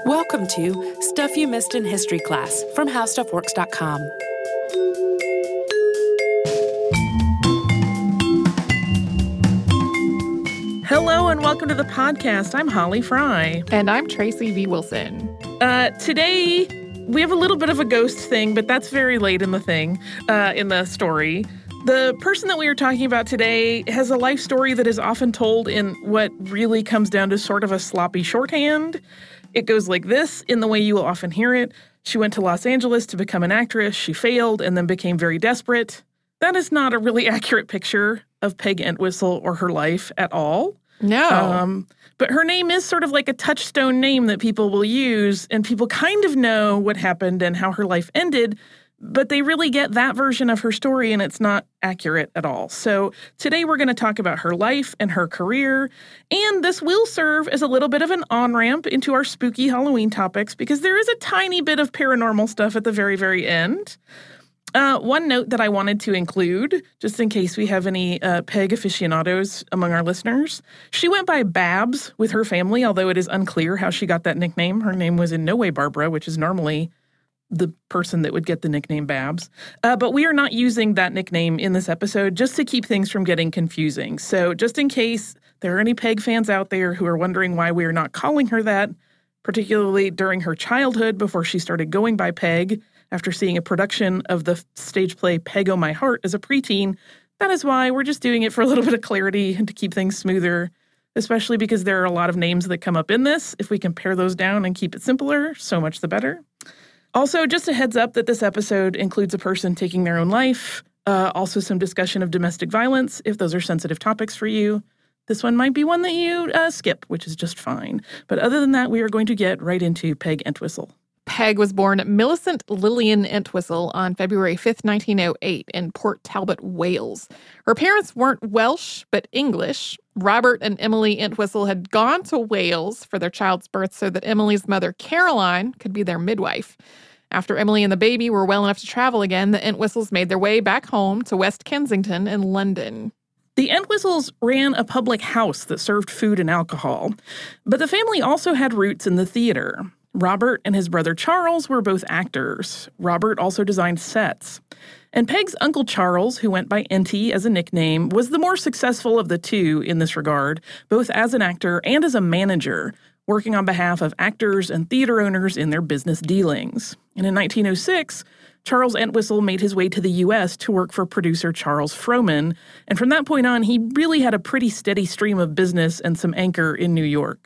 Welcome to Stuff You Missed in History Class from HowStuffWorks.com. Hello and welcome to the podcast. I'm Holly Fry. And I'm Tracy V. Wilson. Today, we have a little bit of a ghost thing, but that's very late in the story. The person that we are talking about today has a life story that is often told in what really comes down to sort of a sloppy shorthand. It goes like this, in the way you will often hear it. She went to Los Angeles to become an actress. She failed and then became very desperate. That is not a really accurate picture of Peg Entwistle or her life at all. No. But her name is sort of like a touchstone name that people will use, and people kind of know what happened and how her life ended, but they really get that version of her story, and it's not accurate at all. So today we're going to talk about her life and her career, and this will serve as a little bit of an on-ramp into our spooky Halloween topics, because there is a tiny bit of paranormal stuff at the very, very end. One note that I wanted to include, just in case we have any Peg aficionados among our listeners, she went by Babs with her family, although it is unclear how she got that nickname. Her name was in no way Barbara, which is normally the person that would get the nickname Babs. But we are not using that nickname in this episode just to keep things from getting confusing. So just in case there are any Peg fans out there who are wondering why we are not calling her that, particularly during her childhood before she started going by Peg, after seeing a production of the stage play Peg O' My Heart as a preteen, that is why we're just doing it for a little bit of clarity and to keep things smoother, especially because there are a lot of names that come up in this. If we can pare those down and keep it simpler, so much the better. Also, just a heads up that this episode includes a person taking their own life, also some discussion of domestic violence, if those are sensitive topics for you. This one might be one that you skip, which is just fine. But other than that, we are going to get right into Peg Entwistle. Peg was born Millicent Lillian Entwistle on February 5th, 1908 in Port Talbot, Wales. Her parents weren't Welsh, but English. Robert and Emily Entwistle had gone to Wales for their child's birth so that Emily's mother, Caroline, could be their midwife. After Emily and the baby were well enough to travel again, the Entwistles made their way back home to West Kensington in London. The Entwistles ran a public house that served food and alcohol, but the family also had roots in the theater. Robert and his brother Charles were both actors. Robert also designed sets. And Peg's uncle Charles, who went by Enty as a nickname, was the more successful of the two in this regard, both as an actor and as a manager, working on behalf of actors and theater owners in their business dealings. And in 1906, Charles Entwistle made his way to the U.S. to work for producer Charles Frohman, and from that point on, he really had a pretty steady stream of business and some anchor in New York.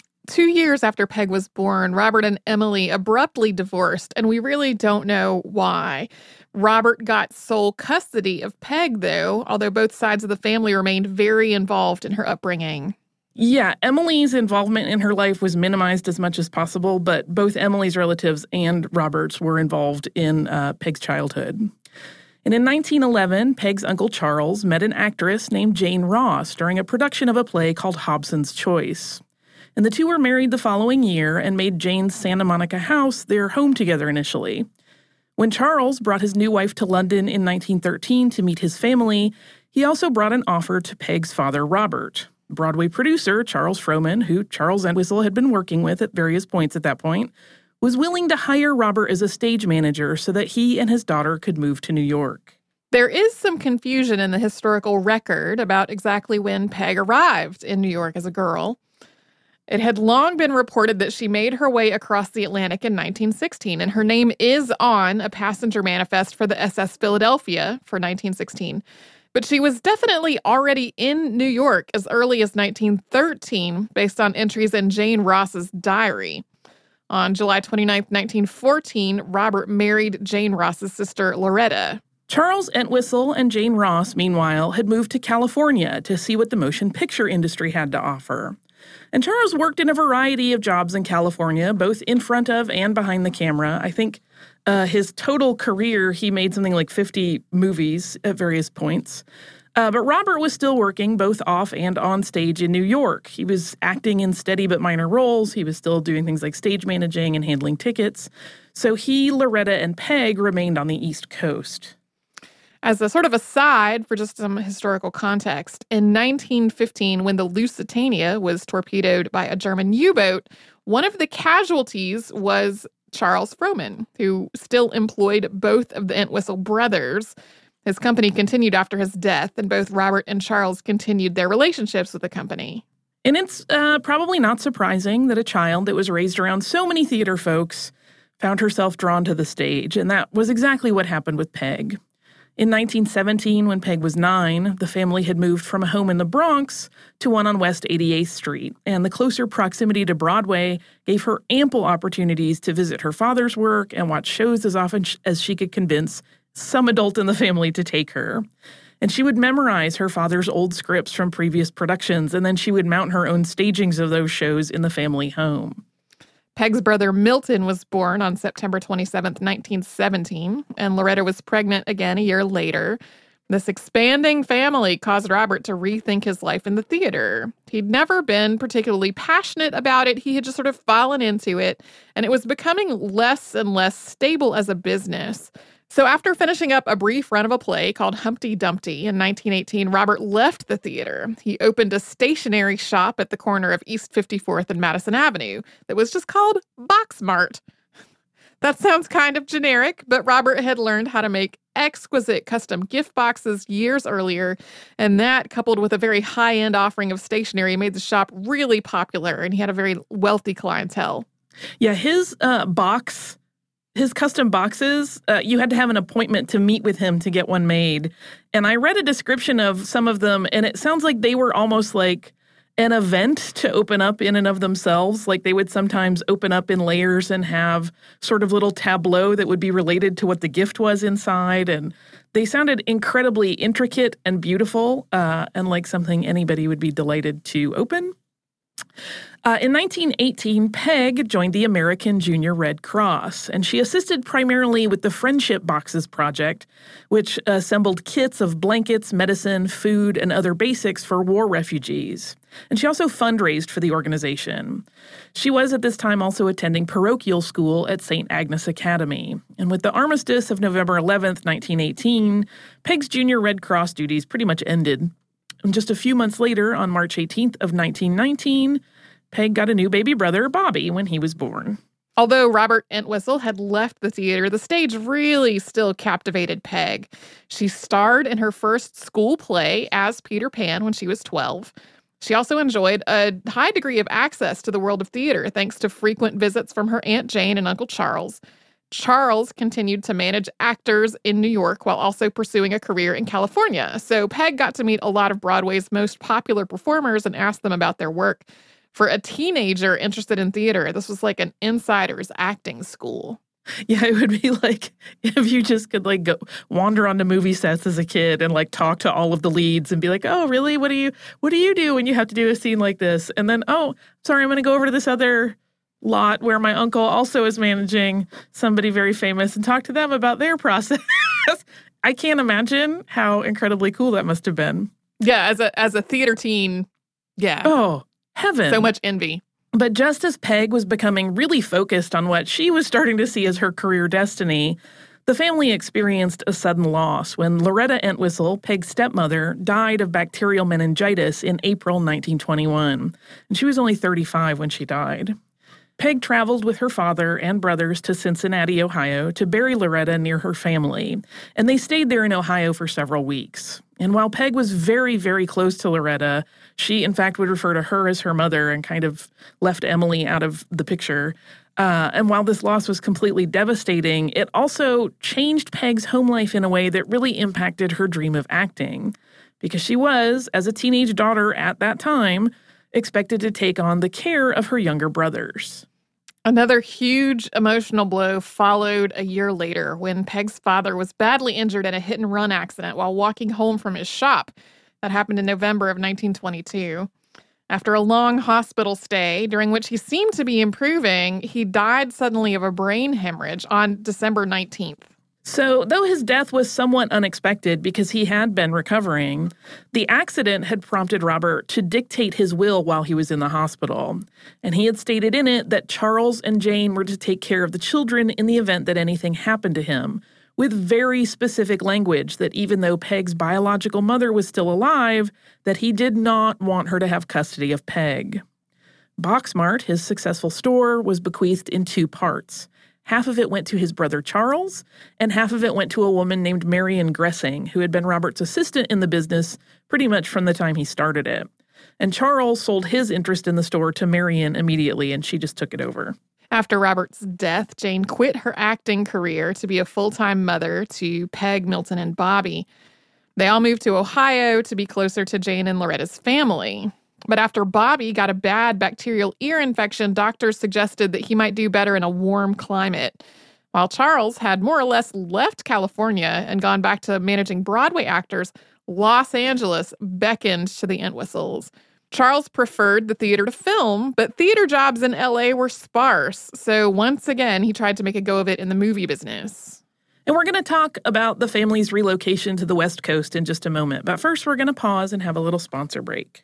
2 years after Peg was born, Robert and Emily abruptly divorced, and we really don't know why. Robert got sole custody of Peg, though, although both sides of the family remained very involved in her upbringing. Yeah, Emily's involvement in her life was minimized as much as possible, but both Emily's relatives and Robert's were involved in Peg's childhood. And in 1911, Peg's uncle Charles met an actress named Jane Ross during a production of a play called Hobson's Choice. And the two were married the following year and made Jane's Santa Monica house their home together initially. When Charles brought his new wife to London in 1913 to meet his family, he also brought an offer to Peg's father, Robert. Broadway producer Charles Frohman, who Charles Entwistle had been working with at various points at that point, was willing to hire Robert as a stage manager so that he and his daughter could move to New York. There is some confusion in the historical record about exactly when Peg arrived in New York as a girl. It had long been reported that she made her way across the Atlantic in 1916, and her name is on a passenger manifest for the SS Philadelphia for 1916. But she was definitely already in New York as early as 1913, based on entries in Jane Ross's diary. On July 29, 1914, Robert married Jane Ross's sister, Loretta. Charles Entwistle and Jane Ross, meanwhile, had moved to California to see what the motion picture industry had to offer. And Charles worked in a variety of jobs in California, both in front of and behind the camera. I think his total career, he made something like 50 movies at various points. But Robert was still working both off and on stage in New York. He was acting in steady but minor roles. He was still doing things like stage managing and handling tickets. So he, Loretta, and Peg remained on the East Coast. As a sort of aside, for just some historical context, in 1915, when the Lusitania was torpedoed by a German U-boat, One of the casualties was Charles Frohman, who still employed both of the Entwistle brothers. His company continued after his death, and both Robert and Charles continued their relationships with the company. And it's probably not surprising that a child that was raised around so many theater folks found herself drawn to the stage, and that was exactly what happened with Peg. In 1917, when Peg was 9, the family had moved from a home in the Bronx to one on West 88th Street, and the closer proximity to Broadway gave her ample opportunities to visit her father's work and watch shows as often as she could convince some adult in the family to take her. And she would memorize her father's old scripts from previous productions, and then she would mount her own stagings of those shows in the family home. Peg's brother Milton was born on September 27th, 1917, and Loretta was pregnant again a year later. This expanding family caused Robert to rethink his life in the theater. He'd never been particularly passionate about it. He had just sort of fallen into it, and it was becoming less and less stable as a business. So after finishing up a brief run of a play called Humpty Dumpty in 1918, Robert left the theater. He opened a stationery shop at the corner of East 54th and Madison Avenue that was just called Box Mart. That sounds kind of generic, but Robert had learned how to make exquisite custom gift boxes years earlier, and that, coupled with a very high-end offering of stationery, made the shop really popular, and he had a very wealthy clientele. Yeah, his custom boxes, you had to have an appointment to meet with him to get one made. And I read a description of some of them, and it sounds like they were almost like an event to open up in and of themselves. Like they would sometimes open up in layers and have sort of little tableau that would be related to what the gift was inside. And they sounded incredibly intricate and beautiful, and like something anybody would be delighted to open. In 1918, Peg joined the American Junior Red Cross, and she assisted primarily with the Friendship Boxes project, which assembled kits of blankets, medicine, food, and other basics for war refugees. And she also fundraised for the organization. She was at this time also attending parochial school at St. Agnes Academy. And with the armistice of November 11th, 1918, Peg's Junior Red Cross duties pretty much ended. And just a few months later, on March 18th of 1919, Peg got a new baby brother, Bobby, when he was born. Although Robert Entwistle had left the theater, the stage really still captivated Peg. She starred in her first school play as Peter Pan when she was 12. She also enjoyed a high degree of access to the world of theater, thanks to frequent visits from her Aunt Jane and Uncle Charles. Charles continued to manage actors in New York while also pursuing a career in California. So Peg got to meet a lot of Broadway's most popular performers and ask them about their work. For a teenager interested in theater, this was like an insider's acting school. Yeah, it would be like if you just could like go wander onto movie sets as a kid and like talk to all of the leads and be like, oh, really? What do you do when you have to do a scene like this? And then, oh, sorry, I'm going to go over to this other lot where my uncle also is managing somebody very famous and talk to them about their process. I can't imagine how incredibly cool that must have been. Yeah, as a theater teen, yeah. Oh, heaven. So much envy. But just as Peg was becoming really focused on what she was starting to see as her career destiny, the family experienced a sudden loss when Loretta Entwistle, Peg's stepmother, died of bacterial meningitis in April 1921. And she was only 35 when she died. Peg traveled with her father and brothers to Cincinnati, Ohio, to bury Loretta near her family, and they stayed there in Ohio for several weeks. And while Peg was very, very close to Loretta, she, in fact, would refer to her as her mother and kind of left Emily out of the picture. And while this loss was completely devastating, it also changed Peg's home life in a way that really impacted her dream of acting, because she was, as a teenage daughter at that time, expected to take on the care of her younger brothers. Another huge emotional blow followed a year later when Peg's father was badly injured in a hit-and-run accident while walking home from his shop. That happened in November of 1922. After a long hospital stay, during which he seemed to be improving, he died suddenly of a brain hemorrhage on December 19th. So, though his death was somewhat unexpected because he had been recovering, the accident had prompted Robert to dictate his will while he was in the hospital. And he had stated in it that Charles and Jane were to take care of the children in the event that anything happened to him, with very specific language that even though Peg's biological mother was still alive, that he did not want her to have custody of Peg. Boxmart, his successful store, was bequeathed in 2 parts. Half of it went to his brother Charles, and half of it went to a woman named Marion Gressing, who had been Robert's assistant in the business pretty much from the time he started it. And Charles sold his interest in the store to Marion immediately, and she just took it over. After Robert's death, Jane quit her acting career to be a full-time mother to Peg, Milton, and Bobby. They all moved to Ohio to be closer to Jane and Loretta's family. But after Bobby got a bad bacterial ear infection, doctors suggested that he might do better in a warm climate. While Charles had more or less left California and gone back to managing Broadway actors, Los Angeles beckoned to the Entwistles. Charles preferred the theater to film, but theater jobs in LA were sparse, so once again, he tried to make a go of it in the movie business. And we're going to talk about the family's relocation to the West Coast in just a moment, but first we're going to pause and have a little sponsor break.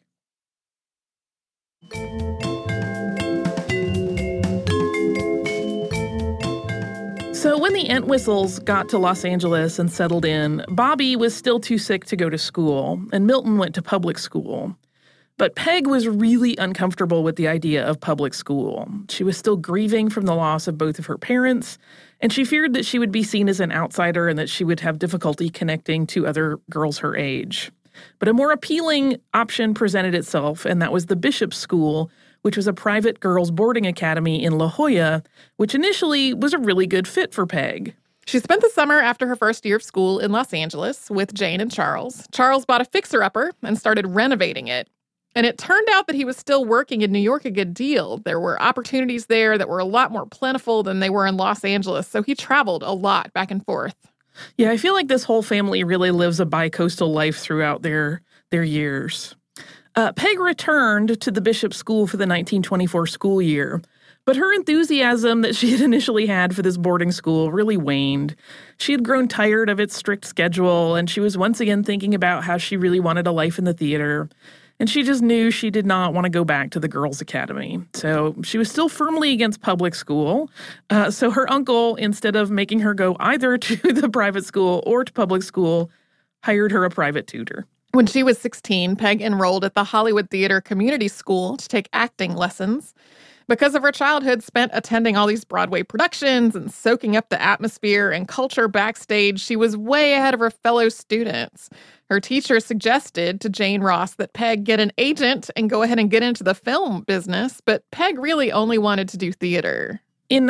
So when the Entwistles got to Los Angeles and settled in, Bobby was still too sick to go to school, and Milton went to public school. But Peg was really uncomfortable with the idea of public school. She was still grieving from the loss of both of her parents, and she feared that she would be seen as an outsider and that she would have difficulty connecting to other girls her age. But a more appealing option presented itself, and that was the Bishop School, which was a private girls' boarding academy in La Jolla, which initially was a really good fit for Peg. She spent the summer after her first year of school in Los Angeles with Jane and Charles. Charles bought a fixer-upper and started renovating it. And it turned out that he was still working in New York a good deal. There were opportunities there that were a lot more plentiful than they were in Los Angeles, so he traveled a lot back and forth. Yeah, I feel like this whole family really lives a bi-coastal life throughout their years. Peg returned to the Bishop School for the 1924 school year, but her enthusiasm that she had initially had for this boarding school really waned. She had grown tired of its strict schedule, and she was once again thinking about how she really wanted a life in the theater. And she just knew she did not want to go back to the girls' academy. So she was still firmly against public school. So her uncle, instead of making her go either to the private school or to public school, hired her a private tutor. When she was 16, Peg enrolled at the Hollywood Theater Community School to take acting lessons. Because of her childhood spent attending all these Broadway productions and soaking up the atmosphere and culture backstage, she was way ahead of her fellow students. Her teacher suggested to Jane Ross that Peg get an agent and go ahead and get into the film business, but Peg really only wanted to do theater. In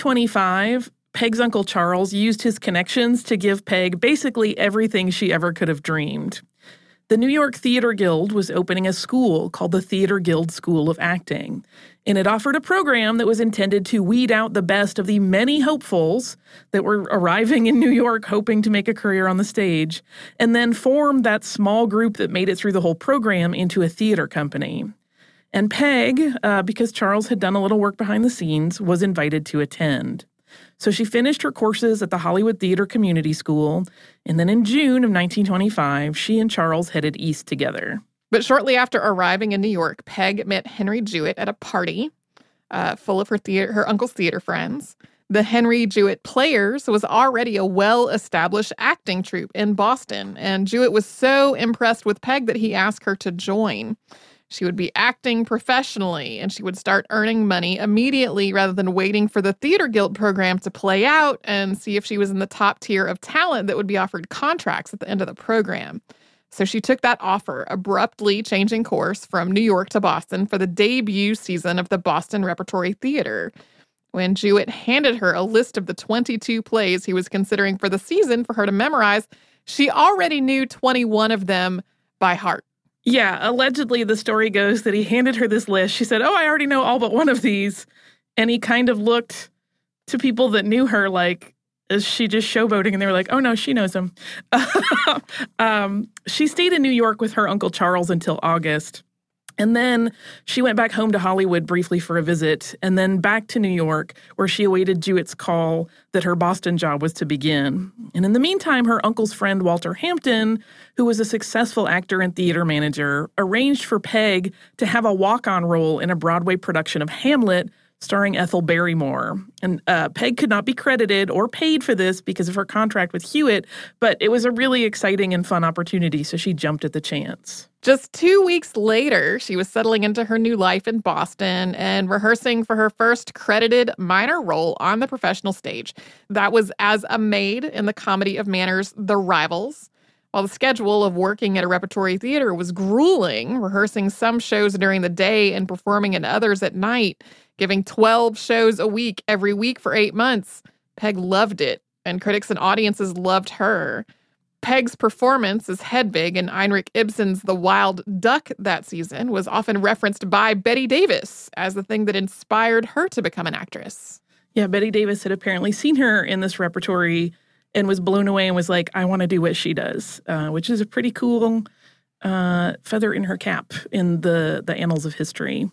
1925, Peg's Uncle Charles used his connections to give Peg basically everything she ever could have dreamed. The New York Theater Guild was opening a school called the Theater Guild School of Acting, and it offered a program that was intended to weed out the best of the many hopefuls that were arriving in New York hoping to make a career on the stage, and then form that small group that made it through the whole program into a theater company. And Peg, because Charles had done a little work behind the scenes, was invited to attend. So she finished her courses at the Hollywood Theater Community School, and then in June of 1925, she and Charles headed east together. But shortly after arriving in New York, Peg met Henry Jewett at a party full of her uncle's theater friends. The Henry Jewett Players was already a well-established acting troupe in Boston, and Jewett was so impressed with Peg that he asked her to join. She would be acting professionally, and she would start earning money immediately rather than waiting for the Theater Guild program to play out and see if she was in the top tier of talent that would be offered contracts at the end of the program. So she took that offer, abruptly changing course from New York to Boston for the debut season of the Boston Repertory Theater. When Jewett handed her a list of the 22 plays he was considering for the season for her to memorize, she already knew 21 of them by heart. Yeah, allegedly the story goes that he handed her this list. She said, "Oh, I already know all but one of these." And he kind of looked to people that knew her like, is she just showboating? And they were like, "Oh, no, she knows him." She stayed in New York with her Uncle Charles until August. And then she went back home to Hollywood briefly for a visit, and then back to New York, where she awaited Jewett's call that her Boston job was to begin. And in the meantime, her uncle's friend, Walter Hampton, who was a successful actor and theater manager, arranged for Peg to have a walk-on role in a Broadway production of Hamlet starring Ethel Barrymore. And Peg could not be credited or paid for this because of her contract with Hewitt, but it was a really exciting and fun opportunity, so she jumped at the chance. Just 2 weeks later, she was settling into her new life in Boston and rehearsing for her first credited minor role on the professional stage. That was as a maid in the comedy of manners, The Rivals. While the schedule of working at a repertory theater was grueling, rehearsing some shows during the day and performing in others at night, giving 12 shows a week every week for 8 months, Peg loved it, and critics and audiences loved her. Peg's performance as Hedvig in Heinrich Ibsen's The Wild Duck that season was often referenced by Bette Davis as the thing that inspired her to become an actress. Yeah, Bette Davis had apparently seen her in this repertory and was blown away and was like, I want to do what she does, which is a pretty cool feather in her cap in the annals of history.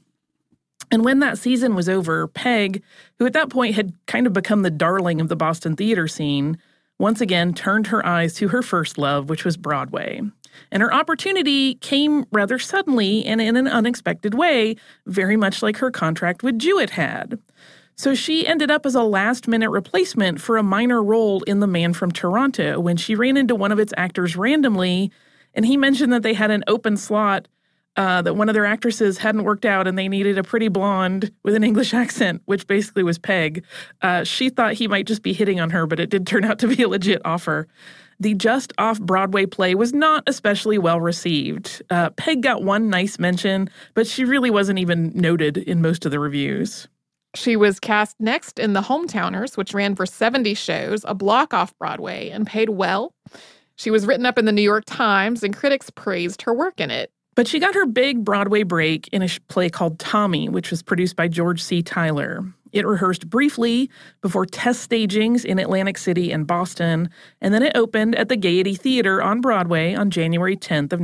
And when that season was over, Peg, who at that point had kind of become the darling of the Boston theater scene, once again turned her eyes to her first love, which was Broadway. And her opportunity came rather suddenly and in an unexpected way, very much like her contract with Jewett had. So she ended up as a last-minute replacement for a minor role in The Man from Toronto when she ran into one of its actors randomly, and he mentioned that they had an open slot, that one of their actresses hadn't worked out and they needed a pretty blonde with an English accent, which basically was Peg. She thought he might just be hitting on her, but it did turn out to be a legit offer. The Just Off-Broadway play was not especially well received. Peg got one nice mention, but she really wasn't even noted in most of the reviews. She was cast next in The Hometowners, which ran for 70 shows, a block off Broadway, and paid well. She was written up in the New York Times, and critics praised her work in it. But she got her big Broadway break in a play called Tommy, which was produced by George C. Tyler. It rehearsed briefly before test stagings in Atlantic City and Boston, and then it opened at the Gaiety Theater on Broadway on January 10th of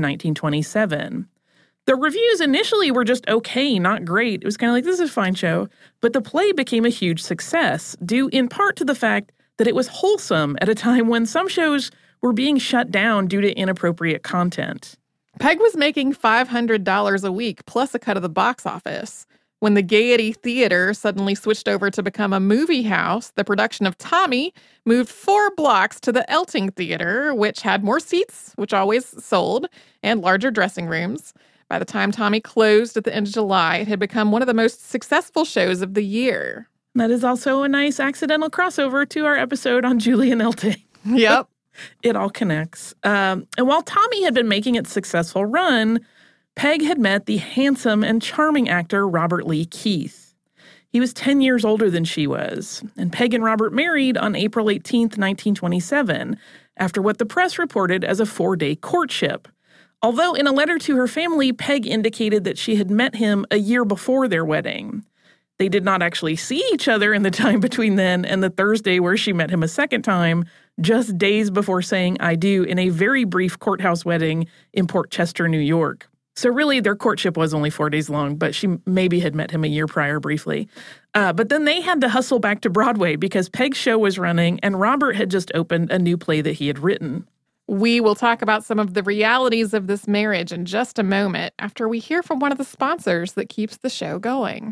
1927. The reviews initially were just okay, not great. It was kind of like, this is a fine show. But the play became a huge success, due in part to the fact that it was wholesome at a time when some shows were being shut down due to inappropriate content. Peg was making $500 a week, plus a cut of the box office. When the Gaiety Theater suddenly switched over to become a movie house, the production of Tommy moved 4 blocks to the Elting Theater, which had more seats, which always sold, and larger dressing rooms. By the time Tommy closed at the end of July, it had become one of the most successful shows of the year. That is also a nice accidental crossover to our episode on Julian Elting. Yep. It all connects. And while Tommy had been making its successful run, Peg had met the handsome and charming actor Robert Lee Keith. He was 10 years older than she was, and Peg and Robert married on April 18th, 1927, after what the press reported as a 4-day courtship. Although in a letter to her family, Peg indicated that she had met him a year before their wedding. They did not actually see each other in the time between then and the Thursday where she met him a second time, just days before saying I do in a very brief courthouse wedding in Port Chester, New York. So really, their courtship was only 4 days long, but she maybe had met him a year prior briefly. But then they had to hustle back to Broadway because Peg's show was running and Robert had just opened a new play that he had written. We will talk about some of the realities of this marriage in just a moment after we hear from one of the sponsors that keeps the show going.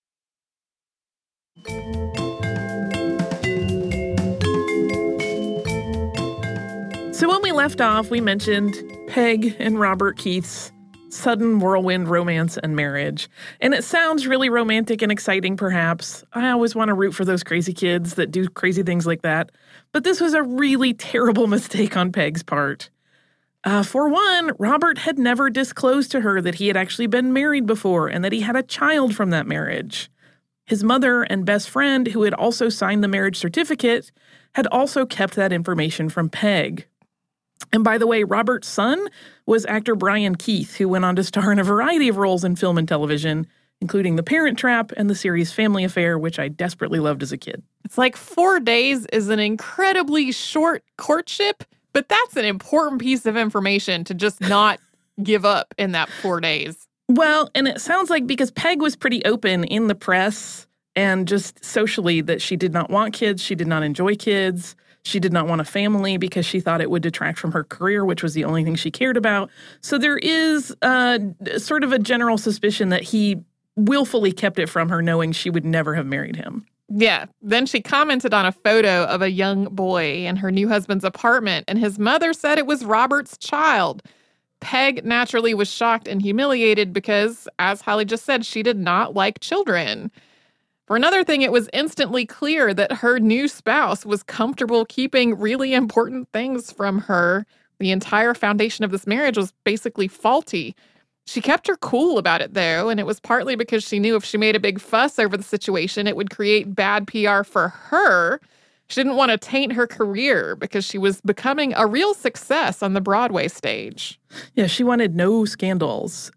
So when we left off, we mentioned Peg and Robert Keith's sudden whirlwind romance and marriage. And it sounds really romantic and exciting, perhaps. I always want to root for those crazy kids that do crazy things like that. But this was a really terrible mistake on Peg's part. For one, Robert had never disclosed to her that he had actually been married before and that he had a child from that marriage. His mother and best friend, who had also signed the marriage certificate, had also kept that information from Peg. And by the way, Robert's son was actor Brian Keith, who went on to star in a variety of roles in film and television, including The Parent Trap and the series Family Affair, which I desperately loved as a kid. It's like 4 days is an incredibly short courtship, but that's an important piece of information to just not give up in that 4 days. Well, and it sounds like because Peg was pretty open in the press and just socially that she did not want kids, she did not enjoy kids, she did not want a family because she thought it would detract from her career, which was the only thing she cared about. So there is sort of a general suspicion that he willfully kept it from her, knowing she would never have married him. Yeah. Then she commented on a photo of a young boy in her new husband's apartment, and his mother said it was Robert's child. Peg naturally was shocked and humiliated because, as Holly just said, she did not like children. For another thing, it was instantly clear that her new spouse was comfortable keeping really important things from her. The entire foundation of this marriage was basically faulty. She kept her cool about it, though, and it was partly because she knew if she made a big fuss over the situation, it would create bad PR for her. She didn't want to taint her career because she was becoming a real success on the Broadway stage. Yeah, she wanted no scandals.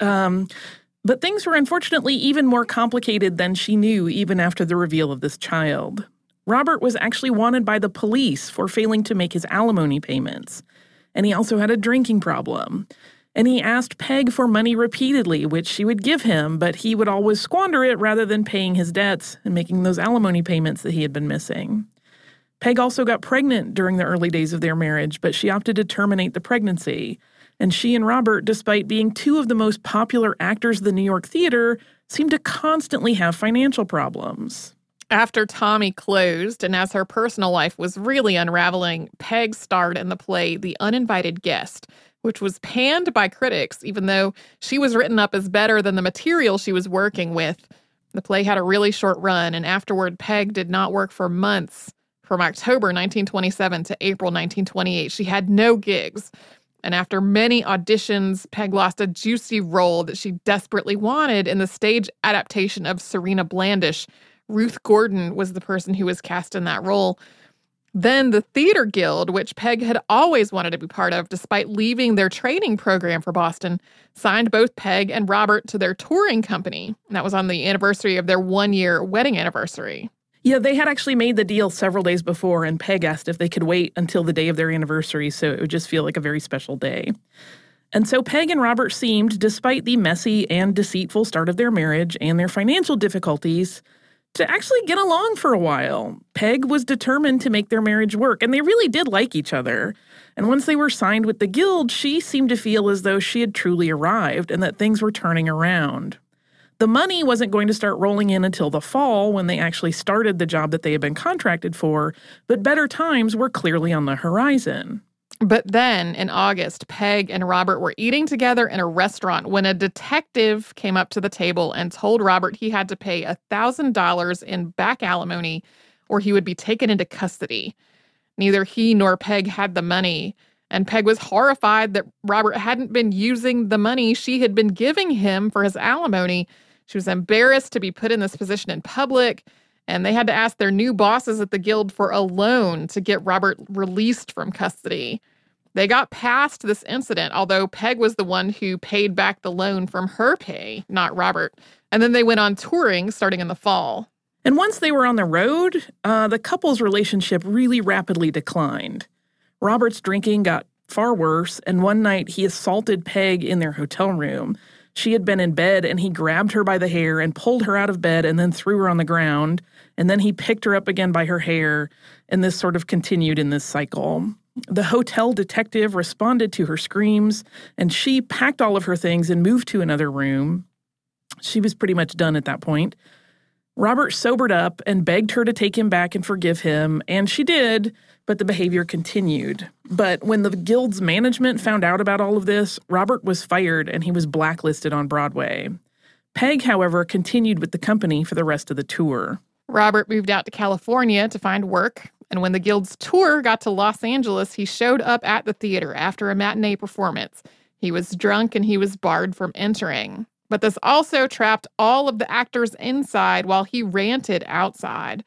But things were unfortunately even more complicated than she knew even after the reveal of this child. Robert was actually wanted by the police for failing to make his alimony payments. And he also had a drinking problem. And he asked Peg for money repeatedly, which she would give him, but he would always squander it rather than paying his debts and making those alimony payments that he had been missing. Peg also got pregnant during the early days of their marriage, but she opted to terminate the pregnancy. And she and Robert, despite being two of the most popular actors of the New York theater, seemed to constantly have financial problems. After Tommy closed, and as her personal life was really unraveling, Peg starred in the play The Uninvited Guest, which was panned by critics, even though she was written up as better than the material she was working with. The play had a really short run, and afterward, Peg did not work for months. From October 1927 to April 1928, she had no gigs. And after many auditions, Peg lost a juicy role that she desperately wanted in the stage adaptation of Serena Blandish. Ruth Gordon was the person who was cast in that role. Then the Theater Guild, which Peg had always wanted to be part of despite leaving their training program for Boston, signed both Peg and Robert to their touring company. And that was on the anniversary of their one-year wedding anniversary. Yeah, they had actually made the deal several days before, and Peg asked if they could wait until the day of their anniversary so it would just feel like a very special day. And so Peg and Robert seemed, despite the messy and deceitful start of their marriage and their financial difficulties, to actually get along for a while. Peg was determined to make their marriage work, and they really did like each other. And once they were signed with the Guild, she seemed to feel as though she had truly arrived and that things were turning around. The money wasn't going to start rolling in until the fall when they actually started the job that they had been contracted for, but better times were clearly on the horizon. But then, in August, Peg and Robert were eating together in a restaurant when a detective came up to the table and told Robert he had to pay $1,000 in back alimony or he would be taken into custody. Neither he nor Peg had the money, and Peg was horrified that Robert hadn't been using the money she had been giving him for his alimony. She was embarrassed to be put in this position in public, and they had to ask their new bosses at the Guild for a loan to get Robert released from custody. They got past this incident, although Peg was the one who paid back the loan from her pay, not Robert. And then they went on touring starting in the fall. And once they were on the road, the couple's relationship really rapidly declined. Robert's drinking got far worse, and one night he assaulted Peg in their hotel room. She had been in bed, and he grabbed her by the hair and pulled her out of bed and then threw her on the ground. And then he picked her up again by her hair, and this sort of continued in this cycle. The hotel detective responded to her screams, and she packed all of her things and moved to another room. She was pretty much done at that point. Robert sobered up and begged her to take him back and forgive him, and she did, but the behavior continued. But when the Guild's management found out about all of this, Robert was fired and he was blacklisted on Broadway. Peg, however, continued with the company for the rest of the tour. Robert moved out to California to find work, and when the Guild's tour got to Los Angeles, he showed up at the theater after a matinee performance. He was drunk and he was barred from entering. But this also trapped all of the actors inside while he ranted outside.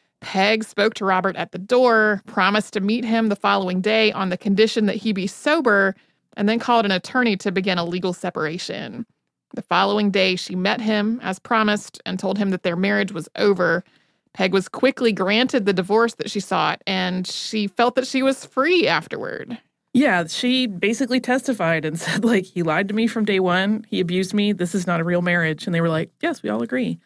Peg spoke to Robert at the door, promised to meet him the following day on the condition that he be sober, and then called an attorney to begin a legal separation. The following day, she met him, as promised, and told him that their marriage was over. Peg was quickly granted the divorce that she sought, and she felt that she was free afterward. Yeah, she basically testified and said, he lied to me from day one. He abused me. This is not a real marriage. And they were like, yes, we all agree.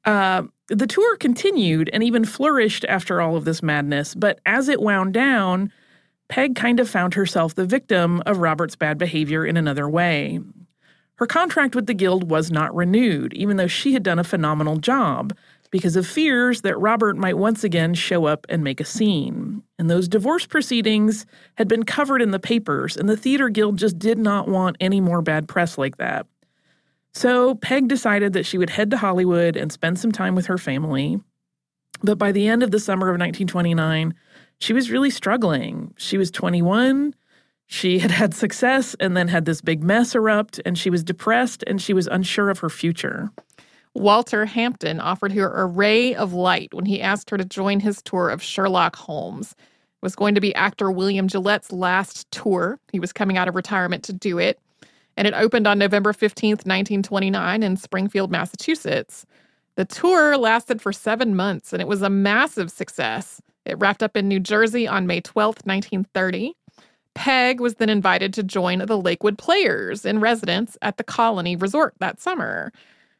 The tour continued and even flourished after all of this madness. But as it wound down, Peg kind of found herself the victim of Robert's bad behavior in another way. Her contract with the Guild was not renewed, even though she had done a phenomenal job, because of fears that Robert might once again show up and make a scene. And those divorce proceedings had been covered in the papers, and the Theater Guild just did not want any more bad press like that. So Peg decided that she would head to Hollywood and spend some time with her family. But by the end of the summer of 1929, she was really struggling. She was 21, she had had success and then had this big mess erupt, and she was depressed and she was unsure of her future. Walter Hampton offered her a ray of light when he asked her to join his tour of Sherlock Holmes. It was going to be actor William Gillette's last tour. He was coming out of retirement to do it. And it opened on November 15th, 1929 in Springfield, Massachusetts. The tour lasted for 7 months, and it was a massive success. It wrapped up in New Jersey on May 12th, 1930. Peg was then invited to join the Lakewood Players in residence at the Colony Resort that summer.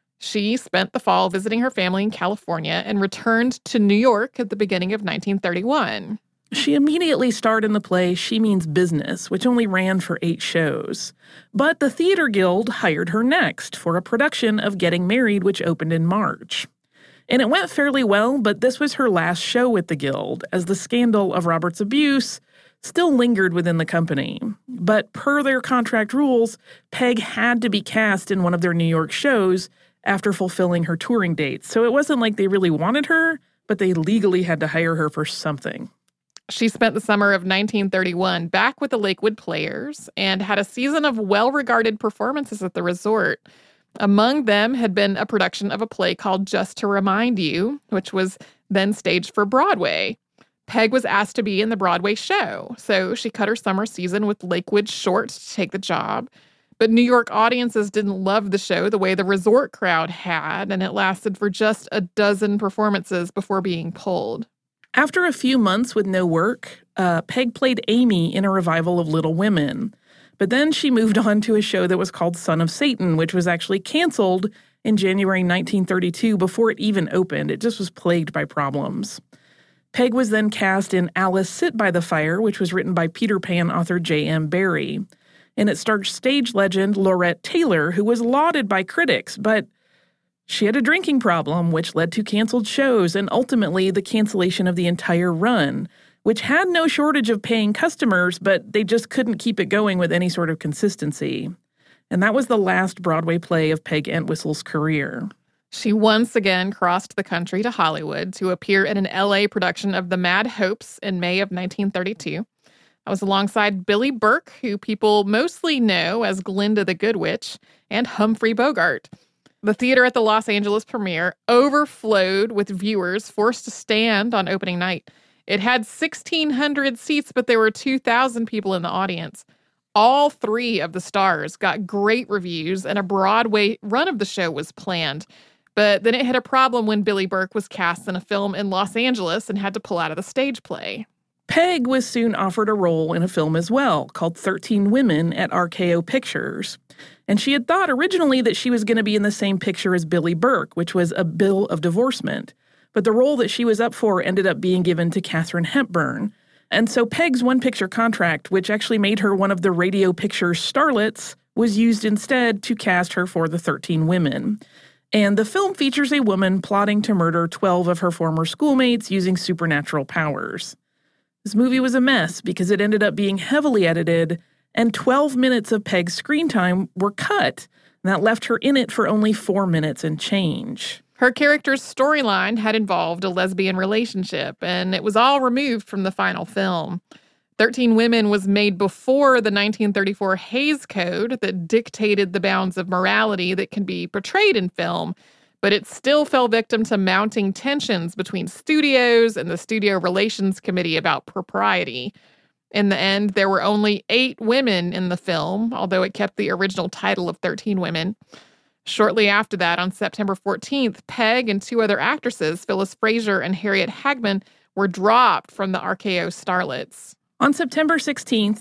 She spent the fall visiting her family in California and returned to New York at the beginning of 1931. She immediately starred in the play She Means Business, which only ran for 8 shows. But the Theater Guild hired her next for a production of Getting Married, which opened in March. And it went fairly well, but this was her last show with the Guild, as the scandal of Robert's abuse still lingered within the company. But per their contract rules, Peg had to be cast in one of their New York shows after fulfilling her touring dates. So it wasn't like they really wanted her, but they legally had to hire her for something. She spent the summer of 1931 back with the Lakewood Players and had a season of well-regarded performances at the resort. Among them had been a production of a play called Just to Remind You, which was then staged for Broadway. Peg was asked to be in the Broadway show, so she cut her summer season with Lakewood short to take the job. But New York audiences didn't love the show the way the resort crowd had, and it lasted for just a dozen performances before being pulled. After a few months with no work, Peg played Amy in a revival of Little Women. But then she moved on to a show that was called Son of Satan, which was actually canceled in January 1932 before it even opened. It just was plagued by problems. Peg was then cast in Alice Sit by the Fire, which was written by Peter Pan author J.M. Barrie. And it starred stage legend Laurette Taylor, who was lauded by critics, but she had a drinking problem, which led to canceled shows and ultimately the cancellation of the entire run, which had no shortage of paying customers, but they just couldn't keep it going with any sort of consistency. And that was the last Broadway play of Peg Entwistle's career. She once again crossed the country to Hollywood to appear in an L.A. production of The Mad Hopes in May of 1932. I was alongside Billy Burke, who people mostly know as Glinda the Good Witch, and Humphrey Bogart. The theater at the Los Angeles premiere overflowed with viewers forced to stand on opening night. It had 1,600 seats, but there were 2,000 people in the audience. All 3 of the stars got great reviews, and a Broadway run of the show was planned. But then it had a problem when Billy Burke was cast in a film in Los Angeles and had to pull out of the stage play. Peg was soon offered a role in a film as well, called 13 Women at RKO Pictures. And she had thought originally that she was going to be in the same picture as Billy Burke, which was A Bill of Divorcement. But the role that she was up for ended up being given to Katharine Hepburn. And so Peg's one-picture contract, which actually made her one of the Radio Pictures starlets, was used instead to cast her for the 13 Women. And the film features a woman plotting to murder 12 of her former schoolmates using supernatural powers. This movie was a mess because it ended up being heavily edited, and 12 minutes of Peg's screen time were cut, and that left her in it for only 4 minutes and change. Her character's storyline had involved a lesbian relationship, and it was all removed from the final film. 13 Women was made before the 1934 Hays Code that dictated the bounds of morality that can be portrayed in film, but it still fell victim to mounting tensions between studios and the Studio Relations Committee about propriety. In the end, there were only 8 women in the film, although it kept the original title of 13 Women. Shortly after that, on September 14th, Peg and 2 other actresses, Phyllis Fraser and Harriet Hagman, were dropped from the RKO starlets. On September 16th,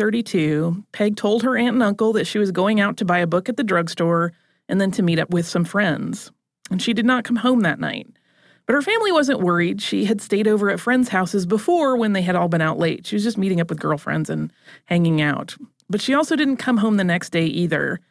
1932, Peg told her aunt and uncle that she was going out to buy a book at the drugstore and then to meet up with some friends. And she did not come home that night. But her family wasn't worried. She had stayed over at friends' houses before when they had all been out late. She was just meeting up with girlfriends and hanging out. But she also didn't come home the next day either.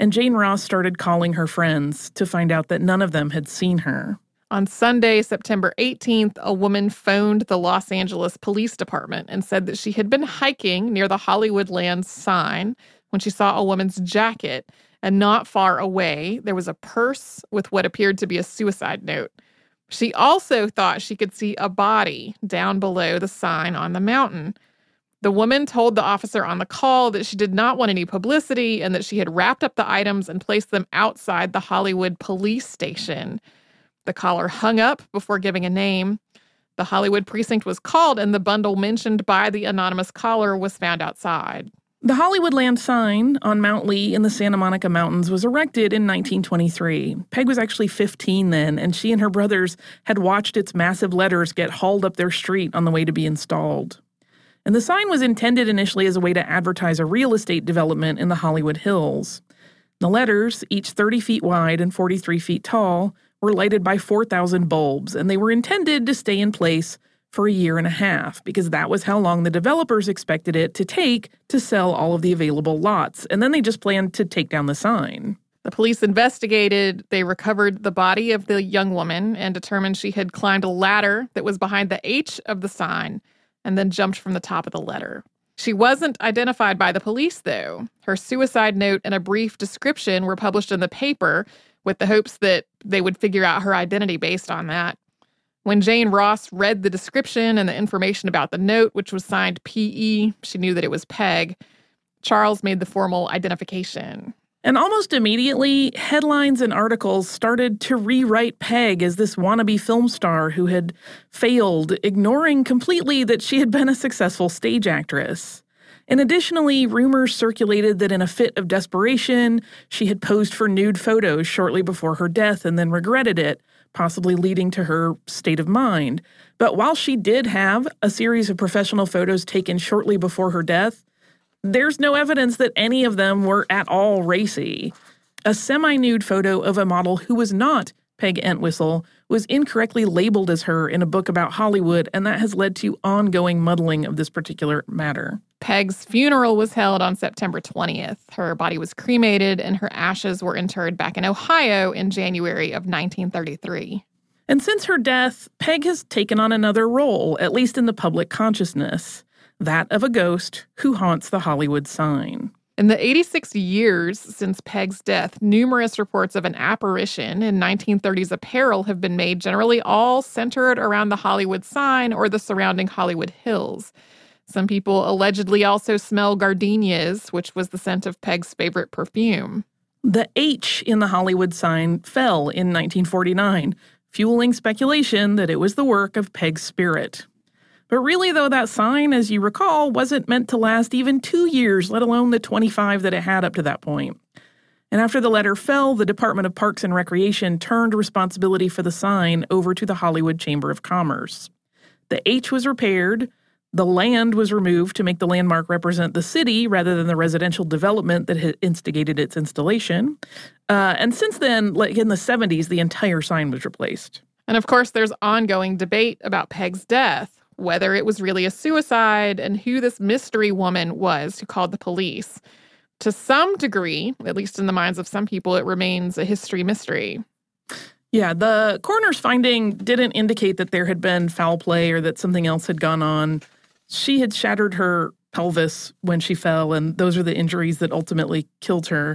and Jane Ross started calling her friends to find out that none of them had seen her. On Sunday, September 18th, a woman phoned the Los Angeles Police Department and said that she had been hiking near the Hollywoodland sign when she saw a woman's jacket, and not far away, there was a purse with what appeared to be a suicide note. She also thought she could see a body down below the sign on the mountain. The woman told the officer on the call that she did not want any publicity and that she had wrapped up the items and placed them outside the Hollywood police station. The caller hung up before giving a name. The Hollywood precinct was called, and the bundle mentioned by the anonymous caller was found outside. The Hollywoodland sign on Mount Lee in the Santa Monica Mountains was erected in 1923. Peg was actually 15 then, and she and her brothers had watched its massive letters get hauled up their street on the way to be installed. And the sign was intended initially as a way to advertise a real estate development in the Hollywood Hills. The letters, each 30 feet wide and 43 feet tall, were lighted by 4,000 bulbs, and they were intended to stay in place for a year and a half, because that was how long the developers expected it to take to sell all of the available lots, and then they just planned to take down the sign. The police investigated. They recovered the body of the young woman and determined she had climbed a ladder that was behind the H of the sign and then jumped from the top of the letter. She wasn't identified by the police, though. Her suicide note and a brief description were published in the paper with the hopes that they would figure out her identity based on that. When Jane Ross read the description and the information about the note, which was signed P.E., she knew that it was Peg. Charles made the formal identification. And almost immediately, headlines and articles started to rewrite Peg as this wannabe film star who had failed, ignoring completely that she had been a successful stage actress. And additionally, rumors circulated that in a fit of desperation, she had posed for nude photos shortly before her death and then regretted it, possibly leading to her state of mind. But while she did have a series of professional photos taken shortly before her death, there's no evidence that any of them were at all racy. A semi-nude photo of a model who was not Peg Entwistle was incorrectly labeled as her in a book about Hollywood, and that has led to ongoing muddling of this particular matter. Peg's funeral was held on September 20th. Her body was cremated, and her ashes were interred back in Ohio in January of 1933. And since her death, Peg has taken on another role, at least in the public consciousness, that of a ghost who haunts the Hollywood sign. In the 86 years since Peg's death, numerous reports of an apparition in 1930s apparel have been made, generally all centered around the Hollywood sign or the surrounding Hollywood Hills. Some people allegedly also smell gardenias, which was the scent of Peg's favorite perfume. The H in the Hollywood sign fell in 1949, fueling speculation that it was the work of Peg's spirit. But really, though, that sign, as you recall, wasn't meant to last even 2 years, let alone the 25 that it had up to that point. And after the letter fell, the Department of Parks and Recreation turned responsibility for the sign over to the Hollywood Chamber of Commerce. The H was repaired, the land was removed to make the landmark represent the city rather than the residential development that had instigated its installation. And since then, like in the 70s, the entire sign was replaced. And of course, there's ongoing debate about Peg's death, whether it was really a suicide, and who this mystery woman was who called the police. To some degree, at least in the minds of some people, it remains a history mystery. Yeah, the coroner's finding didn't indicate that there had been foul play or that something else had gone on. She had shattered her pelvis when she fell, and those are the injuries that ultimately killed her.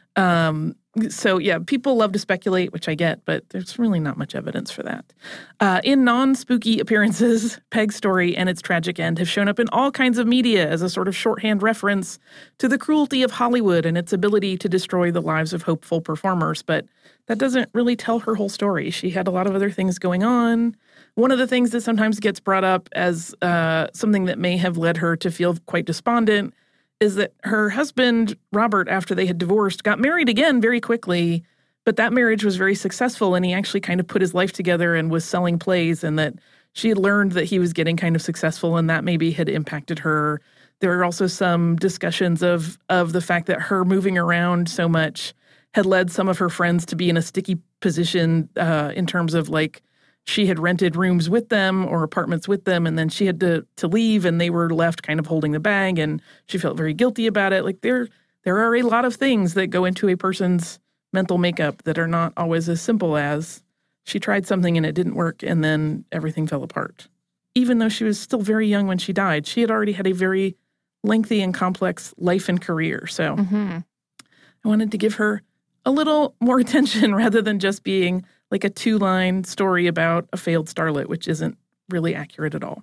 So, yeah, people love to speculate, which I get, but there's really not much evidence for that. In non-spooky appearances, Peg's story and its tragic end have shown up in all kinds of media as a sort of shorthand reference to the cruelty of Hollywood and its ability to destroy the lives of hopeful performers, but that doesn't really tell her whole story. She had a lot of other things going on. One of the things that sometimes gets brought up as something that may have led her to feel quite despondent is that her husband, Robert, after they had divorced, got married again very quickly, but that marriage was very successful, and he actually kind of put his life together and was selling plays, and that she had learned that he was getting kind of successful, and that maybe had impacted her. There are also some discussions of the fact that her moving around so much had led some of her friends to be in a sticky position in terms of, like, she had rented rooms with them or apartments with them, and then she had to leave, and they were left kind of holding the bag, and she felt very guilty about it. Like, there there are a lot of things that go into a person's mental makeup that are not always as simple as she tried something and it didn't work and then everything fell apart. Even though she was still very young when she died, she had already had a very lengthy and complex life and career. So I wanted to give her a little more attention rather than just being like a 2-line story about a failed starlet, which isn't really accurate at all.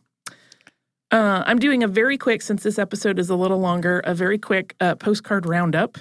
I'm doing a very quick, since this episode is a little longer, a very quick postcard roundup.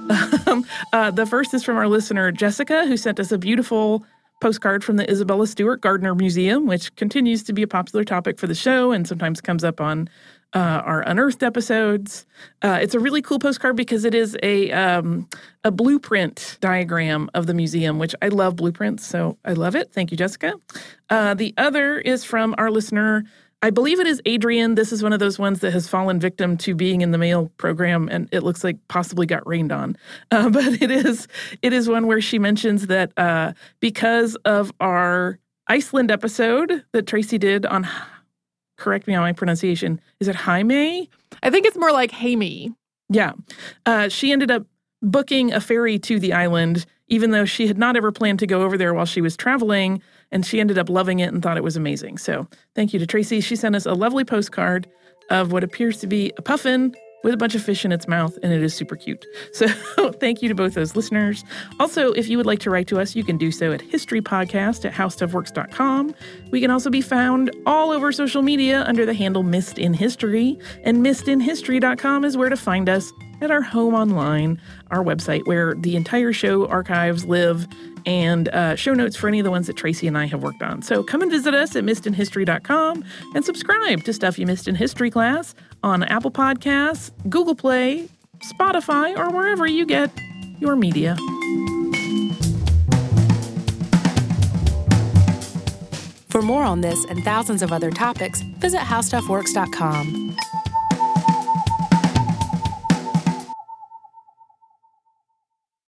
The first is from our listener, Jessica, who sent us a beautiful postcard from the Isabella Stewart Gardner Museum, which continues to be a popular topic for the show and sometimes comes up on our Unearthed episodes. It's a really cool postcard because it is a blueprint diagram of the museum, which I love blueprints, so I love it. Thank you, Jessica. The other is from our listener, I believe it is Adrian. This is one of those ones that has fallen victim to being in the mail program, and it looks like possibly got rained on. But it is one where she mentions that because of our Iceland episode that Tracy did on, correct me on my pronunciation, is it Jaime? I think it's more like Jaime. Yeah. She ended up booking a ferry to the island, even though she had not ever planned to go over there while she was traveling, and she ended up loving it and thought it was amazing. So thank you to Tracy. She sent us a lovely postcard of what appears to be a puffin with a bunch of fish in its mouth, and it is super cute. So thank you to both those listeners. Also, if you would like to write to us, you can do so at historypodcast@howstuffworks.com. We can also be found all over social media under the handle Missed in History, and missedinhistory.com is where to find us at our home online, our website where the entire show archives live, and show notes for any of the ones that Tracy and I have worked on. So come and visit us at missedinhistory.com and subscribe to Stuff You Missed in History Class on Apple Podcasts, Google Play, Spotify, or wherever you get your media. For more on this and thousands of other topics, visit howstuffworks.com.